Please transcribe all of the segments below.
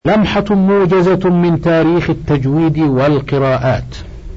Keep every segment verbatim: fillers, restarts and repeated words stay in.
لمحة موجزة من تاريخ التجويد والقراءات.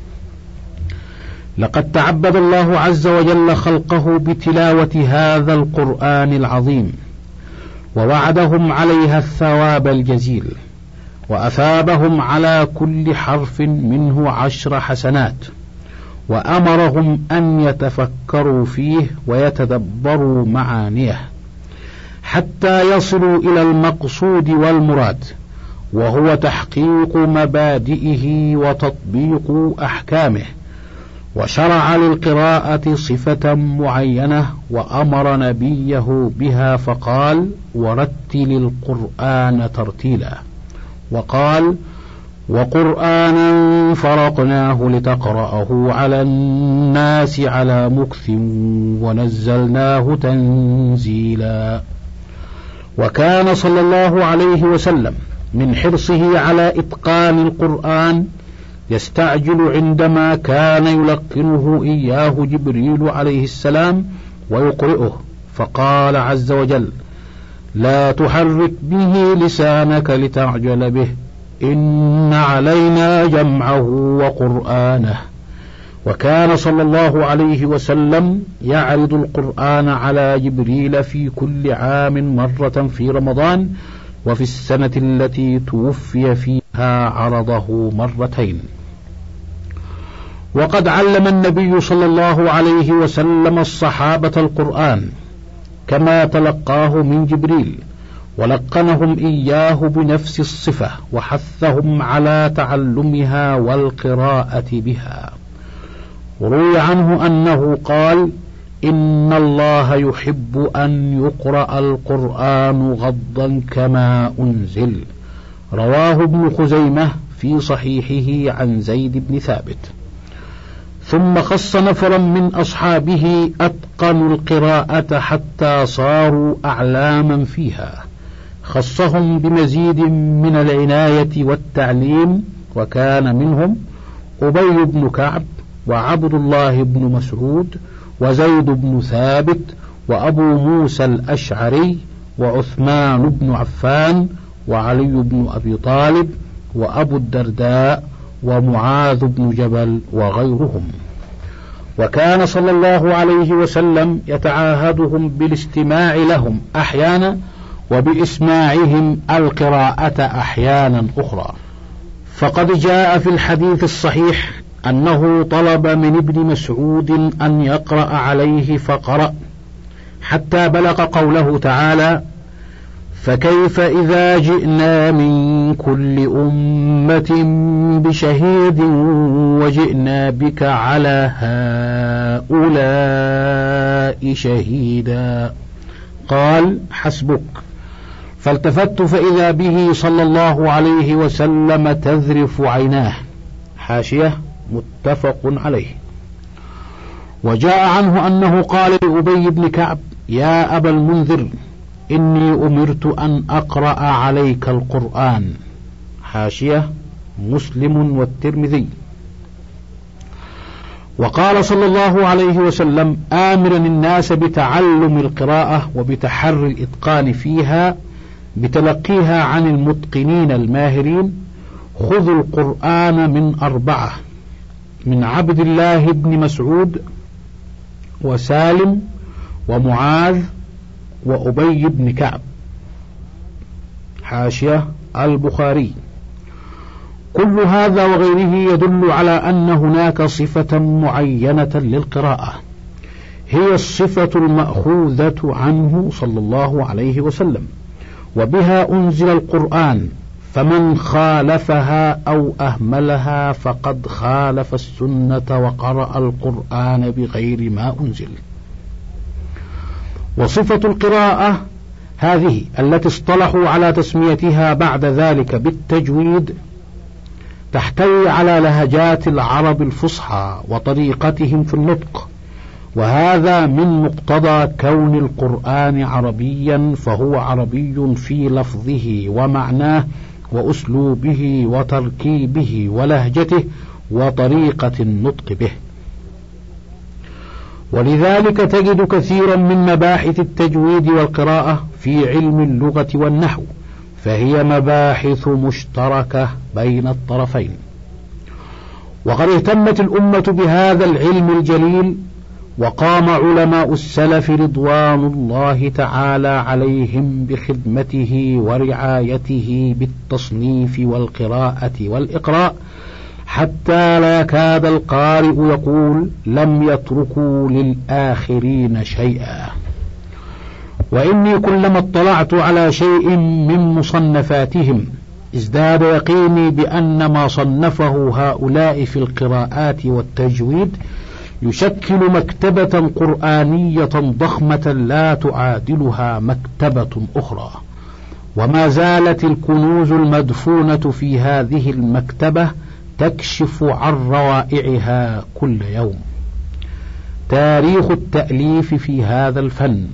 لقد تعبد الله عز وجل خلقه بتلاوة هذا القرآن العظيم، ووعدهم عليها الثواب الجزيل، وأثابهم على كل حرف منه عشر حسنات، وأمرهم أن يتفكروا فيه ويتدبروا معانيه حتى يصلوا إلى المقصود والمراد، وهو تحقيق مبادئه وتطبيق أحكامه. وشرع للقراءة صفة معينة وأمر نبيه بها فقال: ورتل القرآن ترتيلا. وقال: وقرآنا فرقناه لتقرأه على الناس على مكث ونزلناه تنزيلا. وكان صلى الله عليه وسلم من حرصه على إتقان القرآن يستعجل عندما كان يلقنه إياه جبريل عليه السلام ويقرئه، فقال عز وجل: لا تحرك به لسانك لتعجل به إن علينا جمعه وقرآنه. وكان صلى الله عليه وسلم يعرض القرآن على جبريل في كل عام مرة في رمضان، وفي السنة التي توفي فيها عرضه مرتين. وقد علم النبي صلى الله عليه وسلم الصحابة القرآن كما تلقاه من جبريل، ولقنهم إياه بنفس الصفة، وحثهم على تعلمها والقراءة بها. وروي عنه أنه قال: إن الله يحب أن يقرأ القرآن غضا كما أنزل. رواه ابن خزيمة في صحيحه عن زيد بن ثابت. ثم خص نفرا من أصحابه أتقنوا القراءة حتى صاروا أعلاما فيها، خصهم بمزيد من العناية والتعليم، وكان منهم أبي بن كعب، وعبد الله بن مسعود، وزيد بن ثابت، وأبو موسى الأشعري، وعثمان بن عفان، وعلي بن أبي طالب، وأبو الدرداء، ومعاذ بن جبل، وغيرهم. وكان صلى الله عليه وسلم يتعاهدهم بالاستماع لهم أحيانا، وبإسماعهم القراءة أحيانا أخرى. فقد جاء في الحديث الصحيح أنه طلب من ابن مسعود أن يقرأ عليه فقرأ، حتى بلغ قوله تعالى: فكيف إذا جئنا من كل أمة بشهيد وجئنا بك على هؤلاء شهيدا. قال: حسبك. فالتفت فإذا به صلى الله عليه وسلم تذرف عيناه. حاشية متفق عليه. وجاء عنه أنه قال لأبي بن كعب: يا أبا المنذر، إني أمرت أن أقرأ عليك القرآن. حاشية مسلم والترمذي. وقال صلى الله عليه وسلم آمرا الناس بتعلم القراءة وبتحري الإتقان فيها بتلقيها عن المتقنين الماهرين: خذوا القرآن من أربعة، من عبد الله بن مسعود، وسالم، ومعاذ، وأبي بن كعب. حاشية البخاري. كل هذا وغيره يدل على أن هناك صفة معينة للقراءة، هي الصفة المأخوذة عنه صلى الله عليه وسلم، وبها أنزل القرآن، فمن خالفها أو أهملها فقد خالف السنة وقرأ القرآن بغير ما أنزل. وصفة القراءة هذه التي اصطلحوا على تسميتها بعد ذلك بالتجويد تحتوي على لهجات العرب الفصحى وطريقتهم في النطق، وهذا من مقتضى كون القرآن عربيا، فهو عربي في لفظه ومعناه وأسلوبه وتركيبه ولهجته وطريقة النطق به. ولذلك تجد كثيرا من مباحث التجويد والقراءة في علم اللغة والنحو، فهي مباحث مشتركة بين الطرفين. وقد اهتمت الأمة بهذا العلم الجليل، وقام علماء السلف رضوان الله تعالى عليهم بخدمته ورعايته بالتصنيف والقراءة والإقراء، حتى لا يكاد القارئ يقول لم يتركوا للآخرين شيئا. وإني كلما اطلعت على شيء من مصنفاتهم ازداد يقيني بأن ما صنفه هؤلاء في القراءات والتجويد يشكل مكتبة قرآنية ضخمة لا تعادلها مكتبة أخرى، وما زالت الكنوز المدفونة في هذه المكتبة تكشف عن روائعها كل يوم. تاريخ التأليف في هذا الفن.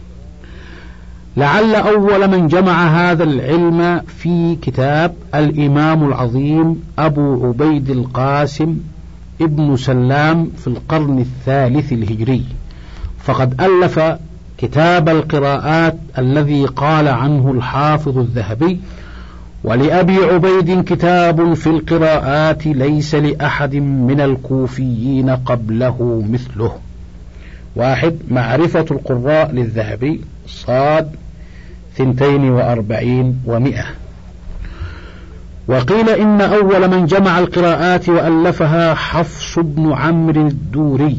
لعل أول من جمع هذا العلم في كتاب الإمام العظيم أبو عبيد القاسم ابن سلام في القرن الثالث الهجري، فقد ألف كتاب القراءات الذي قال عنه الحافظ الذهبي: ولأبي عبيد كتاب في القراءات ليس لأحد من الكوفيين قبله مثله. واحد، معرفة القراء للذهبي، صاد ثنتين وأربعين ومئة. وقيل إن أول من جمع القراءات وألفها حفص بن عمرو الدوري.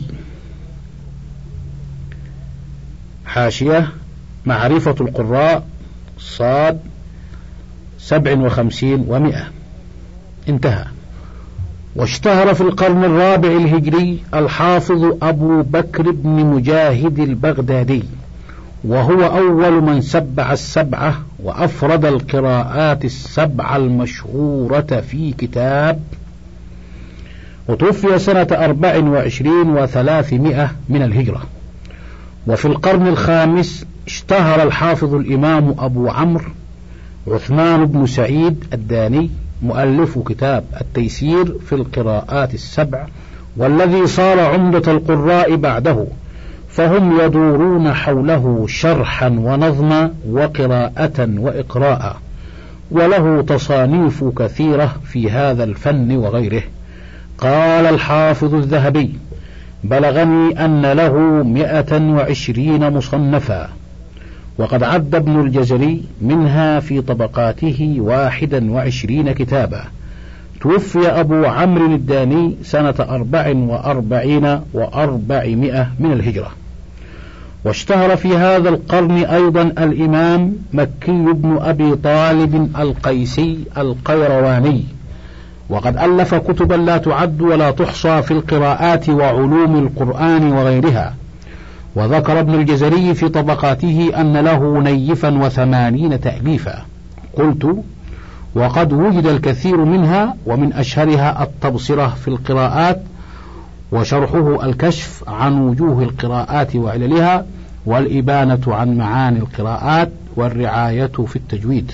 حاشية: معرفة القراء، صاد سبع وخمسين ومئة. انتهى. واشتهر في القرن الرابع الهجري الحافظ أبو بكر بن مجاهد البغدادي، وهو أول من سبع السبعة وأفرد القراءات السبعة المشهورة في كتاب، وتوفي سنة أربع وعشرين وثلاثمائة من الهجرة. وفي القرن الخامس اشتهر الحافظ الإمام أبو عمرو عثمان بن سعيد الداني، مؤلف كتاب التيسير في القراءات السبع، والذي صار عمدة القراء بعده، فهم يدورون حوله شرحا ونظما وقراءة وإقراء، وله تصانيف كثيرة في هذا الفن وغيره. قال الحافظ الذهبي: بلغني أن له مئة وعشرين مصنفا، وقد عد ابن الجزري منها في طبقاته واحدا وعشرين كتابا. توفي أبو عمرو الداني سنة أربع وأربعين وأربعمائة من الهجرة. واشتهر في هذا القرن أيضا الإمام مكي بن أبي طالب القيسي القيرواني، وقد ألف كتبا لا تعد ولا تحصى في القراءات وعلوم القرآن وغيرها. وذكر ابن الجزري في طبقاته أن له نيفا وثمانين تأليفا. قلت: وقد وجد الكثير منها، ومن أشهرها التبصرة في القراءات، وشرحه الكشف عن وجوه القراءات وعللها، والإبانة عن معاني القراءات، والرعاية في التجويد.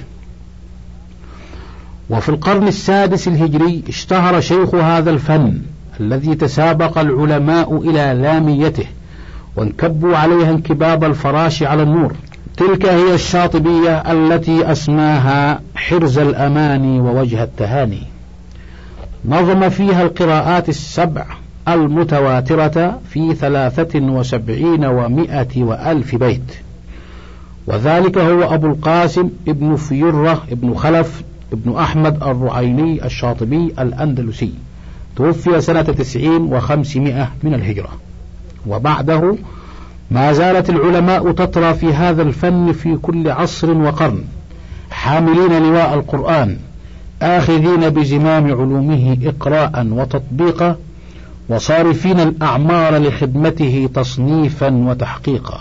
وفي القرن السادس الهجري اشتهر شيخ هذا الفن الذي تسابق العلماء إلى لاميته، وانكبوا عليها انكباب الفراش على النور. تلك هي الشاطبية التي أسماها حرز الأماني ووجه التهاني. نظم فيها القراءات السبع المتواترة في ثلاثة وسبعين ومائة وألف بيت، وذلك هو أبو القاسم ابن فيرة ابن خلف ابن أحمد الرعيني الشاطبي الأندلسي، توفي سنة تسعين وخمسمائة من الهجرة. وبعده ما زالت العلماء تطرى في هذا الفن في كل عصر وقرن، حاملين لواء القرآن، آخذين بزمام علومه إقراء وتطبيقا، وصارفين الأعمار لخدمته تصنيفا وتحقيقا،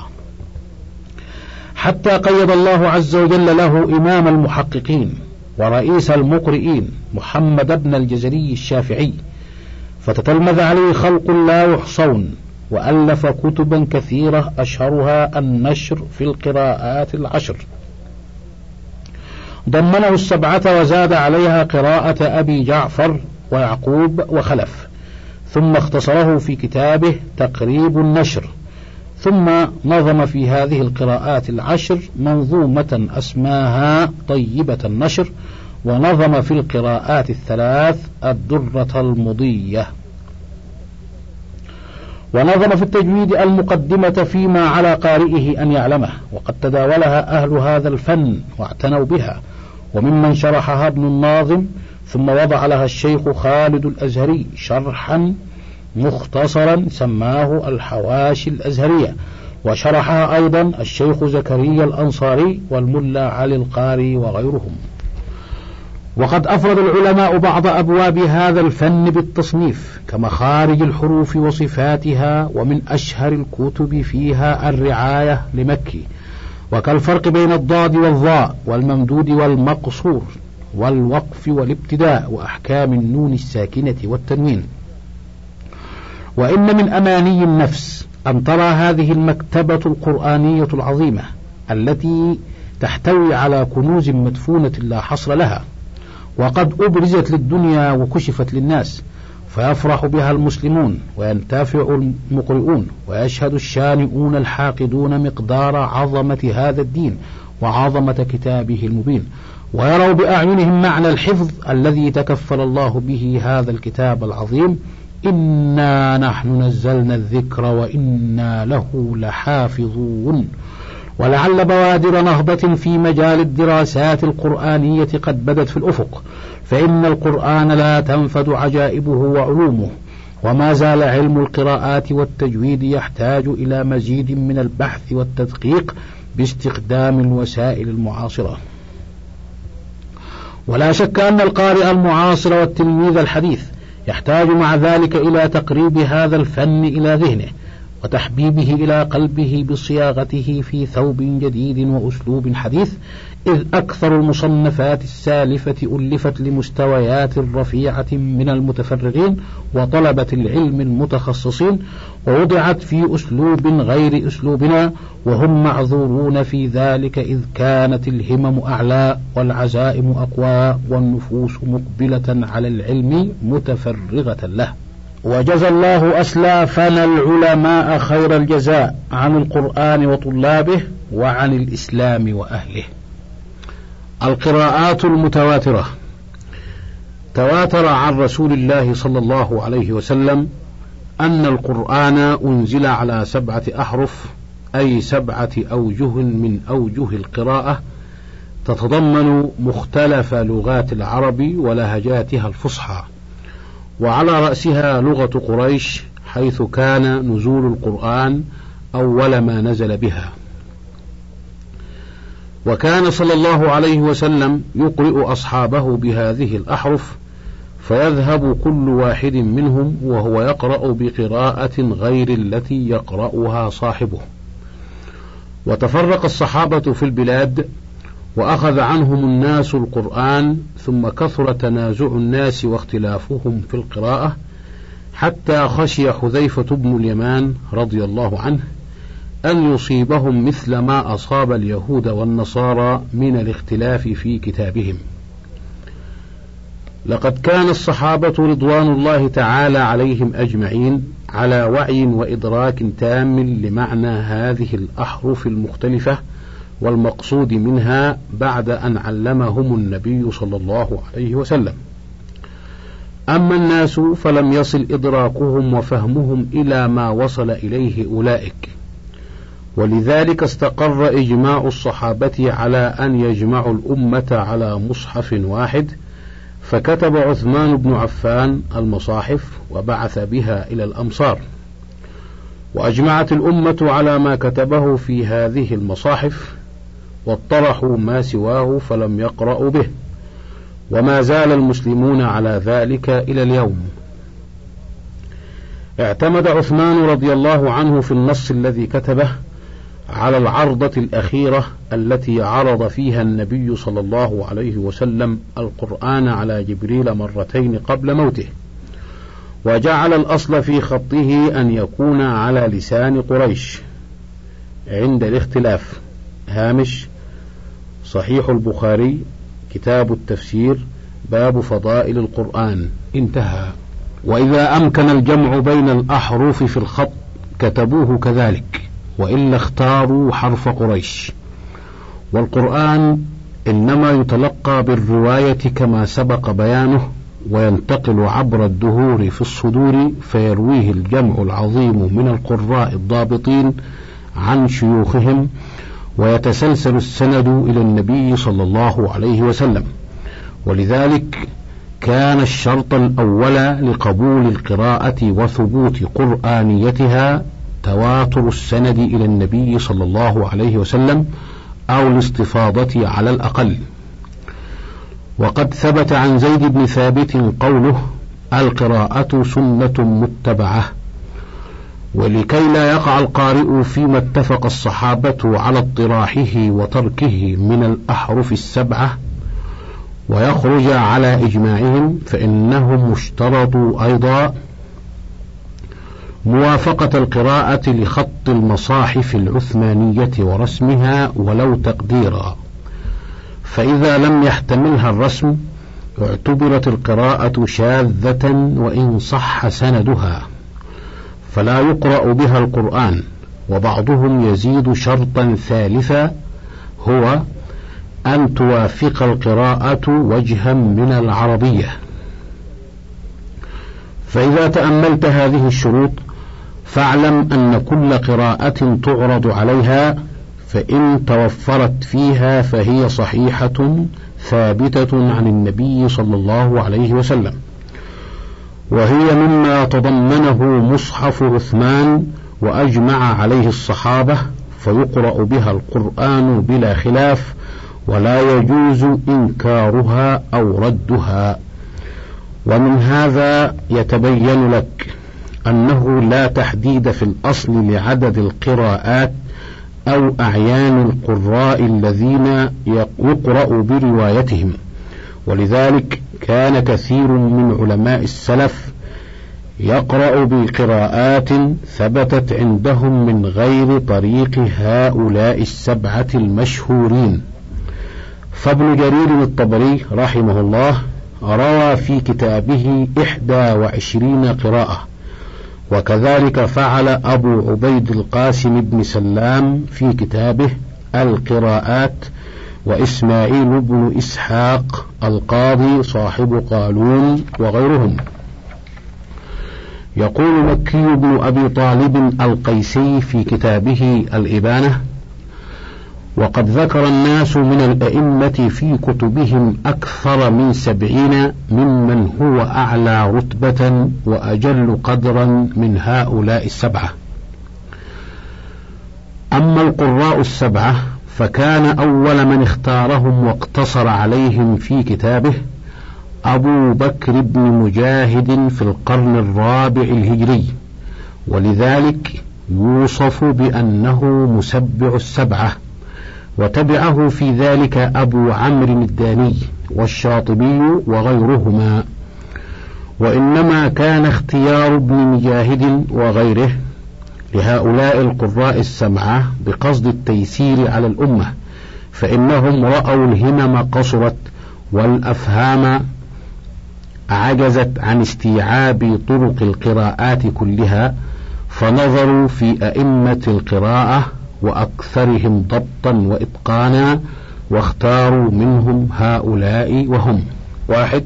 حتى قيد الله عز وجل له إمام المحققين ورئيس المقرئين محمد بن الجزري الشافعي، فتتلمذ عليه خلق لا يحصون، وألف كتبا كثيرة أشهرها النشر في القراءات العشر. ضمنه السبعة وزاد عليها قراءة أبي جعفر ويعقوب وخلف، ثم اختصره في كتابه تقريب النشر، ثم نظم في هذه القراءات العشر منظومة أسماها طيبة النشر، ونظم في القراءات الثلاث الدرة المضية. ونظم في التجويد المقدمة فيما على قارئه أن يعلمه، وقد تداولها أهل هذا الفن واعتنوا بها، وممن شرحها ابن الناظم، ثم وضع لها الشيخ خالد الأزهري شرحا مختصرا سماه الحواشي الأزهرية، وشرحها أيضا الشيخ زكريا الأنصاري والملا علي القاري وغيرهم. وقد أفرد العلماء بعض أبواب هذا الفن بالتصنيف كمخارج الحروف وصفاتها، ومن أشهر الكتب فيها الرعاية لمكي، وكالفرق بين الضاد والظاء والممدود والمقصور والوقف والابتداء وأحكام النون الساكنة والتنوين. وإن من أماني النفس أن ترى هذه المكتبة القرآنية العظيمة التي تحتوي على كنوز مدفونة لا حصر لها، وقد أبرزت للدنيا وكشفت للناس، فيفرح بها المسلمون وينتفع المقرؤون، ويشهد الشانئون الحاقدون مقدار عظمة هذا الدين وعظمة كتابه المبين، ويروا بأعينهم معنى الحفظ الذي تكفل الله به هذا الكتاب العظيم: إنا نحن نزلنا الذكر وإنا له لحافظون. ولعل بوادر نهضة في مجال الدراسات القرآنية قد بدت في الأفق، فإن القرآن لا تنفد عجائبه وعلومه، وما زال علم القراءات والتجويد يحتاج إلى مزيد من البحث والتدقيق باستخدام الوسائل المعاصرة. ولا شك أن القارئ المعاصر والتلميذ الحديث يحتاج مع ذلك إلى تقريب هذا الفن إلى ذهنه وتحبيبه إلى قلبه بصياغته في ثوب جديد وأسلوب حديث، إذ أكثر المصنفات السالفة ألفت لمستويات رفيعة من المتفرغين وطلبة العلم المتخصصين، ووضعت في أسلوب غير أسلوبنا، وهم معذورون في ذلك، إذ كانت الهمم أعلى والعزائم أقوى والنفوس مقبلة على العلم متفرغة له. وجزى الله أسلافنا العلماء خير الجزاء عن القرآن وطلابه وعن الإسلام وأهله. القراءات المتواترة. تواتر عن رسول الله صلى الله عليه وسلم أن القرآن أنزل على سبعة أحرف، أي سبعة أوجه من أوجه القراءة، تتضمن مختلف لغات العرب ولهجاتها الفصحى، وعلى رأسها لغة قريش، حيث كان نزول القرآن أول ما نزل بها. وكان صلى الله عليه وسلم يقرئ أصحابه بهذه الأحرف، فيذهب كل واحد منهم وهو يقرأ بقراءة غير التي يقرأها صاحبه. وتفرق الصحابة في البلاد، وأخذ عنهم الناس القرآن، ثم كثر تنازع الناس واختلافهم في القراءة، حتى خشي حذيفة بن اليمان رضي الله عنه أن يصيبهم مثل ما أصاب اليهود والنصارى من الاختلاف في كتابهم. لقد كان الصحابة رضوان الله تعالى عليهم أجمعين على وعي وإدراك تام لمعنى هذه الأحرف المختلفة والمقصود منها، بعد أن علمهم النبي صلى الله عليه وسلم. أما الناس فلم يصل إدراكهم وفهمهم إلى ما وصل إليه أولئك، ولذلك استقر إجماع الصحابة على أن يجمعوا الأمة على مصحف واحد، فكتب عثمان بن عفان المصاحف وبعث بها إلى الأمصار، وأجمعت الأمة على ما كتبه في هذه المصاحف، واطرحوا ما سواه فلم يقرأوا به، وما زال المسلمون على ذلك إلى اليوم. اعتمد عثمان رضي الله عنه في النص الذي كتبه على العرضة الأخيرة التي عرض فيها النبي صلى الله عليه وسلم القرآن على جبريل مرتين قبل موته، وجعل الأصل في خطه أن يكون على لسان قريش عند الاختلاف. هامش صحيح البخاري كتاب التفسير باب فضائل القرآن، انتهى. وإذا أمكن الجمع بين الأحرف في الخط كتبوه كذلك، وإلا اختاروا حرف قريش. والقرآن إنما يتلقى بالرواية كما سبق بيانه، وينتقل عبر الدهور في الصدور فيرويه الجمع العظيم من القراء الضابطين عن شيوخهم، ويتسلسل السند إلى النبي صلى الله عليه وسلم. ولذلك كان الشرط الأول لقبول القراءة وثبوت قرآنيتها تواتر السند إلى النبي صلى الله عليه وسلم أو الاستفاضة على الأقل. وقد ثبت عن زيد بن ثابت قوله: القراءة سنة متبعة. ولكي لا يقع القارئ فيما اتفق الصحابة على اطراحه وتركه من الأحرف السبعة ويخرج على إجماعهم، فإنهم اشترطوا أيضا موافقة القراءة لخط المصاحف العثمانية ورسمها ولو تقديرا، فإذا لم يحتملها الرسم اعتبرت القراءة شاذة وإن صح سندها، فلا يقرأ بها القرآن. وبعضهم يزيد شرطا ثالثا، هو أن توافق القراءة وجها من العربية. فإذا تأملت هذه الشروط فاعلم أن كل قراءة تعرض عليها فإن توفرت فيها فهي صحيحة ثابتة عن النبي صلى الله عليه وسلم، وهي مما تضمنه مصحف عثمان وأجمع عليه الصحابة، فيقرأ بها القرآن بلا خلاف، ولا يجوز إنكارها أو ردها. ومن هذا يتبين لك أنه لا تحديد في الأصل لعدد القراءات أو أعيان القراء الذين يقرأ بروايتهم، ولذلك كان كثير من علماء السلف يقرأ بقراءات ثبتت عندهم من غير طريق هؤلاء السبعة المشهورين. فابن جرير الطبري رحمه الله روى في كتابه إحدى وعشرين قراءة، وكذلك فعل أبو عبيد القاسم بن سلام في كتابه القراءات، وإسماعيل بن إسحاق القاضي صاحب قالون وغيرهم. يقول مكي بن أبي طالب القيسي في كتابه الإبانة: وقد ذكر الناس من الأئمة في كتبهم أكثر من سبعين ممن هو أعلى رتبة وأجل قدرا من هؤلاء السبعة. أما القراء السبعة فكان أول من اختارهم واقتصر عليهم في كتابه أبو بكر بن مجاهد في القرن الرابع الهجري، ولذلك يوصف بأنه مسبع السبعة، وتبعه في ذلك أبو عمرو الداني والشاطبي وغيرهما. وإنما كان اختيار ابن مجاهد وغيره لهؤلاء القراء السبعة بقصد التيسير على الأمة، فإنهم رأوا الهمم قصرت والأفهام عجزت عن استيعاب طرق القراءات كلها، فنظروا في أئمة القراءة وأكثرهم ضبطا وإتقانا واختاروا منهم هؤلاء وهم: واحد،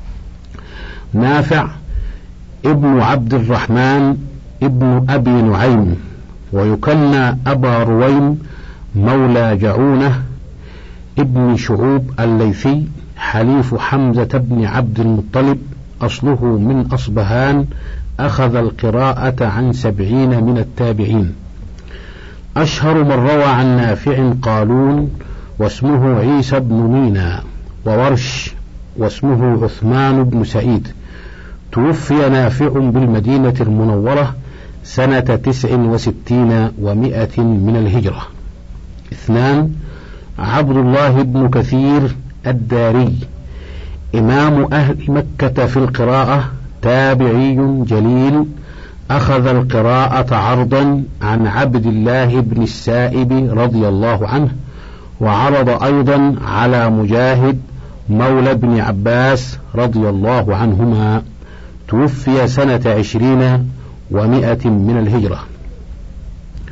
نافع ابن عبد الرحمن ابن أبي نعيم، ويكنى أبا رويم، مولى جعونة ابن شعوب الليثي، حليف حمزة بن عبد المطلب، أصله من أصبهان، أخذ القراءة عن سبعين من التابعين. أشهر من روى عن نافع قالون واسمه عيسى بن مينا، وورش واسمه عثمان بن سعيد. توفي نافع بالمدينة المنورة سنة تسع وستين ومائة من الهجرة. اثنان، عبد الله بن كثير الداري، إمام أهل مكة في القراءة، تابعي جليل، أخذ القراءة عرضا عن عبد الله بن السائب رضي الله عنه، وعرض أيضا على مجاهد مولى بن عباس رضي الله عنهما. توفي سنة عشرين ومائة من الهجرة.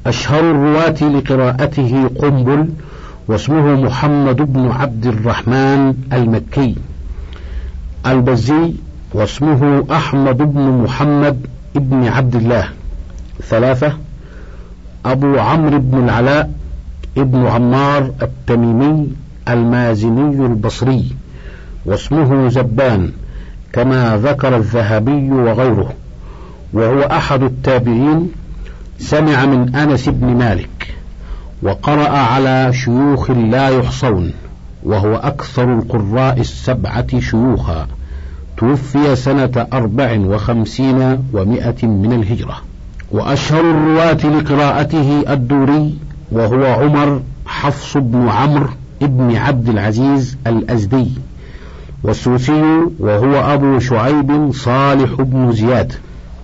أشهر الرواة لقراءته قنبل، واسمه محمد بن عبد الرحمن المكي. البزي، واسمه أحمد بن محمد بن عبد الله. ثلاثة. أبو عمرو بن العلاء ابن عمار التميمي المازني البصري، واسمه زبان كما ذكر الذهبي وغيره، وهو أحد التابعين، سمع من أنس بن مالك، وقرأ على شيوخ لا يحصون، وهو أكثر القراء السبعة شيوخا. توفي سنة أربع وخمسين ومائة من الهجرة. وأشهر الرواة لقراءته الدوري، وهو عمر حفص بن عمرو ابن عبد العزيز الأزدي، والسوسي، وهو أبو شعيب صالح بن زياد.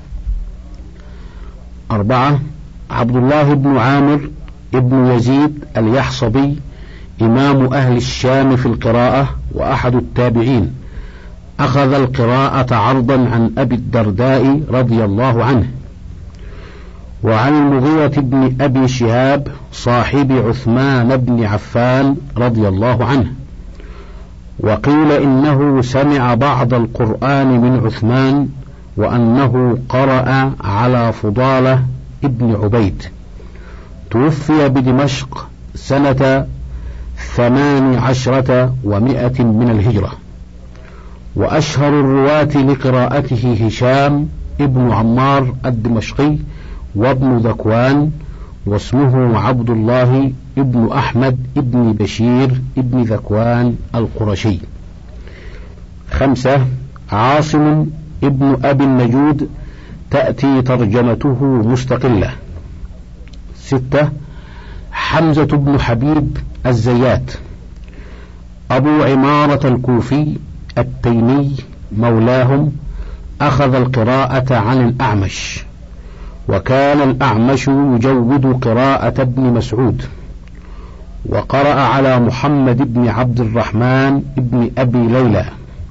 أربعة. عبد الله بن عامر ابن يزيد اليحصبي، إمام أهل الشام في القراءة، وأحد التابعين، أخذ القراءة عرضا عن أبي الدرداء رضي الله عنه. وعن المغيرة بن أبي شهاب صاحب عثمان بن عفان رضي الله عنه، وقيل إنه سمع بعض القرآن من عثمان، وأنه قرأ على فضالة ابن عبيد. توفي بدمشق سنة ثمان عشرة ومائة من الهجرة. وأشهر الرواة لقراءته هشام ابن عمار الدمشقي وابن ذكوان، واسمه عبد الله ابن أحمد ابن بشير ابن ذكوان القرشي. خمسة. عاصم ابن أبي النجود، تأتي ترجمته مستقلة. ستة. حمزة بن حبيب الزيات، أبو عمارة الكوفي التيمي مولاهم، أخذ القراءة عن الأعمش، وكان الأعمش يجود قراءة ابن مسعود. وقرأ على محمد بن عبد الرحمن بن أبي ليلى،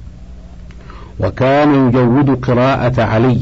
وكان يجود قراءة علي.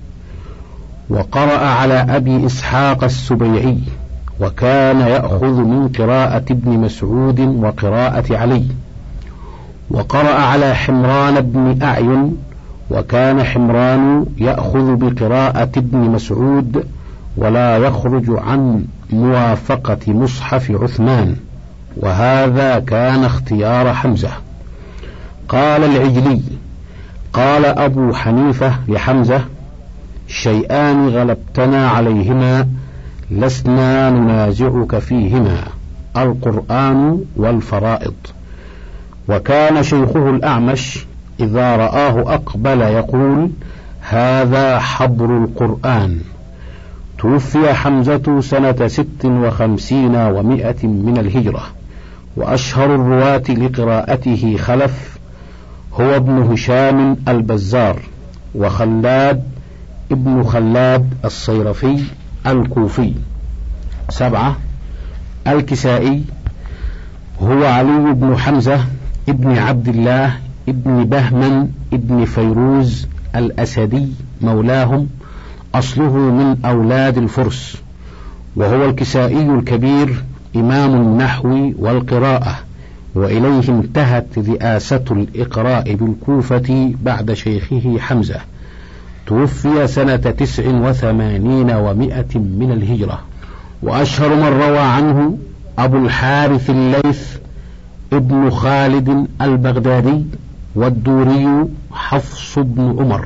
وقرأ على أبي إسحاق السبيعي، وكان يأخذ من قراءة ابن مسعود وقراءة علي. وقرأ على حمران بن أعين، وكان حمران يأخذ بقراءة ابن مسعود، ولا يخرج عن موافقة مصحف عثمان، وهذا كان اختيار حمزة. قال العجلي: قال أبو حنيفة لحمزة: شيئان غلبتنا عليهما لسنا ننازعك فيهما، القرآن والفرائض. وكان شيخه الأعمش إذا رآه أقبل يقول: هذا حبر القرآن. توفي حمزة سنة ست وخمسين ومائة من الهجرة. وأشهر الرواة لقراءته خلف، هو ابن هشام البزار، وخلاد ابن خلاد الصيرفي الكوفي. سبعة. الكسائي، هو علي بن حمزة ابن عبد الله ابن بهمن ابن فيروز الأسدي مولاهم، أصله من أولاد الفرس، وهو الكسائي الكبير، إمام النحو والقراءة، وإليه انتهت رئاسة الإقراء بالكوفة بعد شيخه حمزة. توفي سنة تسع وثمانين ومائة من الهجرة. وأشهر من روى عنه أبو الحارث الليث ابن خالد البغدادي، والدوري حفص بن عمر.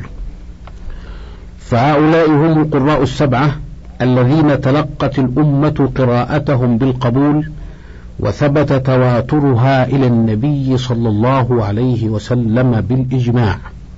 فهؤلاء هم القراء السبعة الذين تلقت الأمة قراءتهم بالقبول، وثبت تواترها إلى النبي صلى الله عليه وسلم بالإجماع.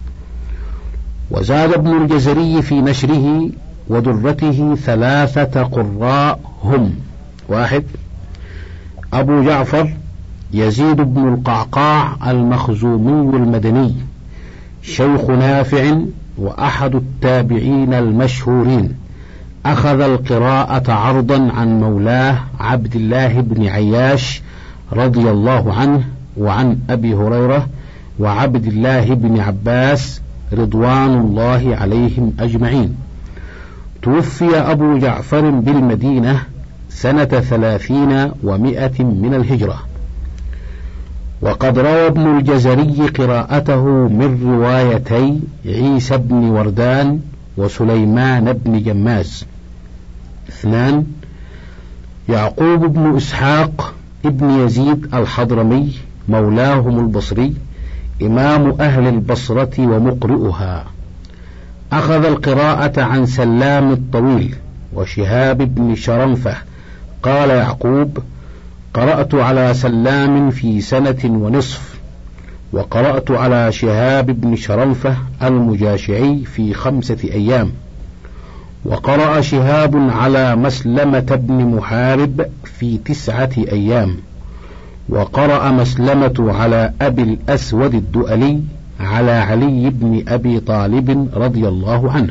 وزاد ابن الجزري في نشره ودرته ثلاثة قراء هم: واحد، أبو جعفر يزيد بن القعقاع المخزومي المدني، شيخ نافع وأحد التابعين المشهورين، أخذ القراءة عرضا عن مولاه عبد الله بن عياش رضي الله عنه، وعن أبي هريرة وعبد الله بن عباس رضوان الله عليهم أجمعين. توفي أبو جعفر بالمدينة سنة ثلاثين ومائة من الهجرة. وقد روى ابن الجزري قراءته من روايتي عيسى بن وردان وسليمان بن جماز. اثنان: يعقوب بن إسحاق ابن يزيد الحضرمي مولاهم البصري إمام أهل البصرة ومقرئها، أخذ القراءة عن سلام الطويل وشهاب بن شرنفة. قال يعقوب: قرأت على سلام في سنة ونصف، وقرأت على شهاب بن شرنفة المجاشعي في خمسة أيام، وقرأ شهاب على مسلمة بن محارب في تسعة أيام، وقرأ مسلمة على أبي الأسود الدؤلي على علي بن أبي طالب رضي الله عنه.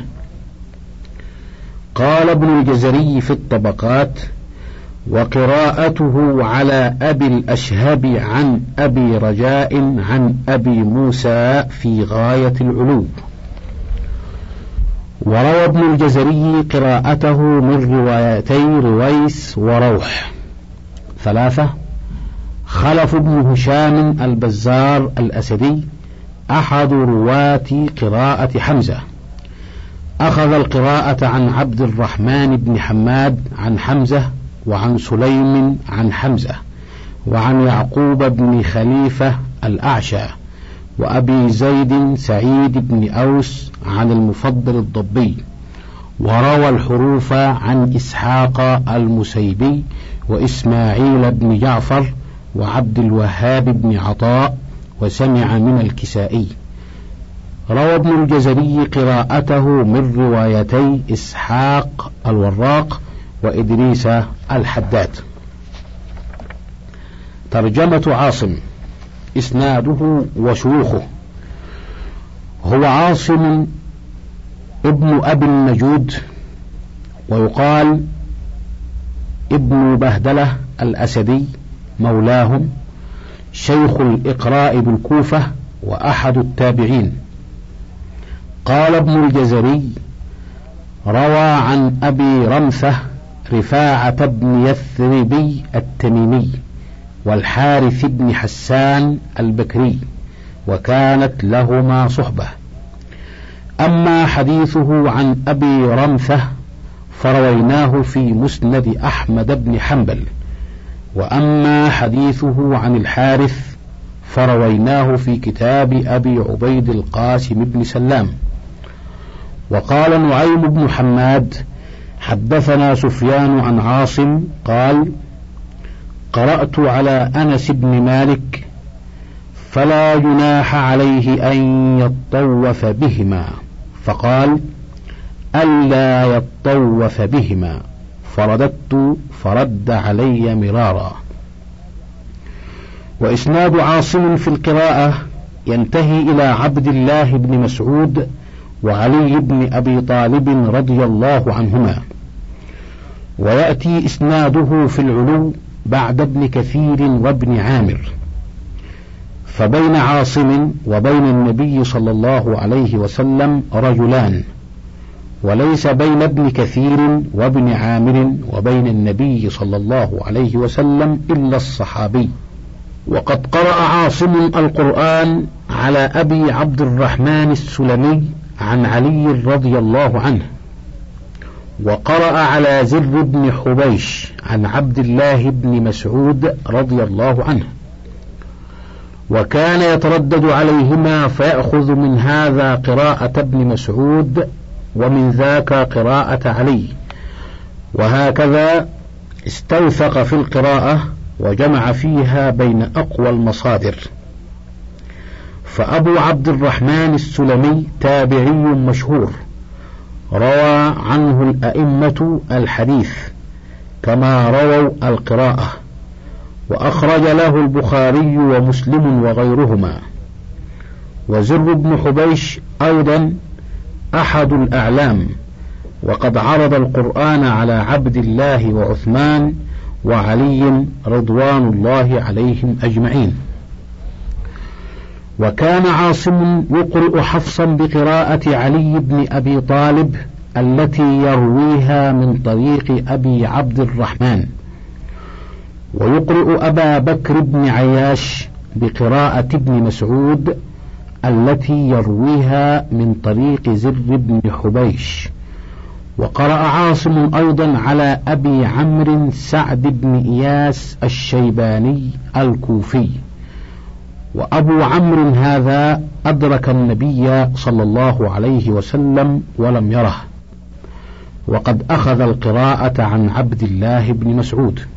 قال ابن الجزري في الطبقات: وقراءته على أبي الأشهب عن أبي رجاء عن أبي موسى في غاية العلو. وروى ابن الجزري قراءته من روايتي رويس وروح. ثلاثة: خلف بن هشام البزار الأسدي أحد رواة قراءة حمزة، أخذ القراءة عن عبد الرحمن بن حماد عن حمزة وعن سليم عن حمزة وعن يعقوب بن خليفة الأعشى وأبي زيد سعيد بن أوس عن المفضل الضبي. وروى الحروف عن إسحاق المسيبي وإسماعيل بن جعفر وعبد الوهاب بن عطاء وسمع من الكسائي. روى ابن الجزري قراءته من روايتي إسحاق الوراق وإدريس الحداد. ترجمة عاصم. إسناده وشيوخه: هو عاصم ابن أبي النجود، ويقال ابن بهدلة الأسدي مولاهم، شيخ الإقراء بالكوفة وأحد التابعين. قال ابن الجزري: روى عن أبي رمثة رفاعة بن يثربي التميمي والحارث بن حسان البكري، وكانت لهما صحبة. أما حديثه عن أبي رمثة فرويناه في مسند أحمد بن حنبل، وأما حديثه عن الحارث فرويناه في كتاب أبي عبيد القاسم بن سلام. وقال نعيم بن حماد: حدثنا سفيان عن عاصم قال: قرأت على أنس بن مالك فلا جناح عليه أن يطوف بهما، فقال: ألا يطوف بهما، فرددت فرد علي مرارا. وإسناد عاصم في القراءة ينتهي إلى عبد الله بن مسعود وعلي بن أبي طالب رضي الله عنهما، ويأتي إسناده في العلو بعد ابن كثير وابن عامر. فبين عاصم وبين النبي صلى الله عليه وسلم رجلان، وليس بين ابن كثير وابن عامر وبين النبي صلى الله عليه وسلم إلا الصحابي. وقد قرأ عاصم القرآن على أبي عبد الرحمن السلمي عن علي رضي الله عنه، وقرأ على زر بن حبيش عن عبد الله بن مسعود رضي الله عنه، وكان يتردد عليهما فيأخذ من هذا قراءة ابن مسعود ومن ذاك قراءة علي، وهكذا استوثق في القراءة وجمع فيها بين أقوى المصادر. فأبو عبد الرحمن السلمي تابعي مشهور، روى عنه الأئمة الحديث كما رووا القراءة، وأخرج له البخاري ومسلم وغيرهما. وزر بن حبيش أيضا أحد الأعلام، وقد عرض القرآن على عبد الله وعثمان وعلي رضوان الله عليهم أجمعين. وكان عاصم يقرئ حفصا بقراءة علي بن أبي طالب التي يرويها من طريق أبي عبد الرحمن، ويقرئ أبا بكر بن عياش بقراءة ابن مسعود التي يرويها من طريق زر بن حبيش. وقرأ عاصم أيضا على أبي عمرو سعد بن إياس الشيباني الكوفي. وأبو عمرو هذا أدرك النبي صلى الله عليه وسلم ولم يره، وقد أخذ القراءة عن عبد الله بن مسعود.